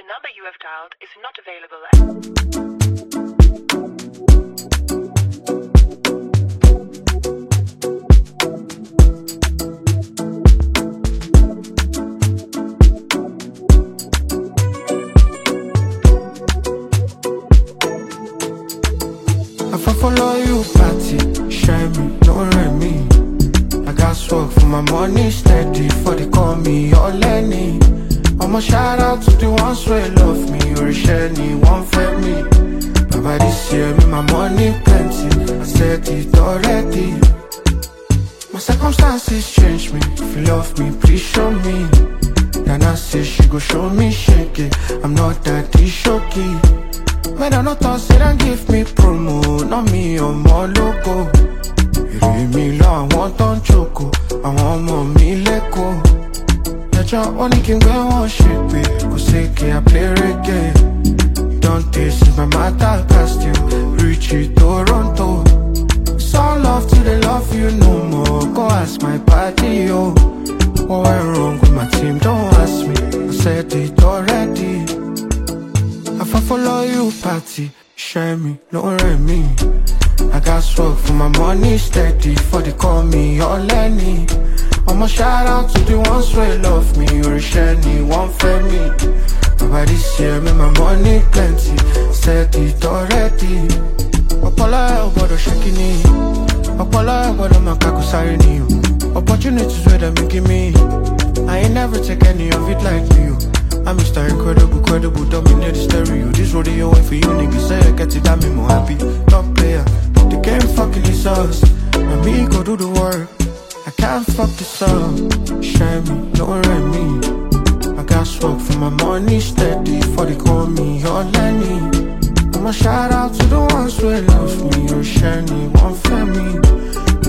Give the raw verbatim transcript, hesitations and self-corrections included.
number you have dialed is not available. If I follow you, party, share me, don't rent me. I got work for my money steady, for they call me your Lenny. I'ma shout out to the ones who love me, or share me, one for me. Baba this year, me my money plenty, I said it already. My circumstances change me, if you love me, please show me. Nana say she go show me shake it, I'm not that shocky. Man, I not thought say and give me promo, not me or more logo. You read me low, I want on choco, I want more me let go. Let your only king go on shit, babe, cause say I play reggae. Don't taste my matter, cast you, reach it, Toronto. It's all love till they love you no more, go ask my party, yo. What went wrong with my team, don't ask me, I said it already. If I follow you, party, share me, don't rent me. I got work for my money steady, for they call me your Lenny. I'ma shout out to the ones who love me, or share me, one for me. Baba this year, me my money plenty, said it already. Opala elbow shakini, Opala elbow makako sarini. Opportunities where they making me, I ain't never take any of it like you. I'm Mister Incredible, credible, dominate the stereo. This rodeo ain't for you, niggas say I get it, I'm more happy. Top player, the game fucking is us, and me go do the work. I can't fuck this up, share me, don't rent me. I got work for my money steady, for they call me your Lenny. I'ma shout out to the ones who love me, or share me, one for me.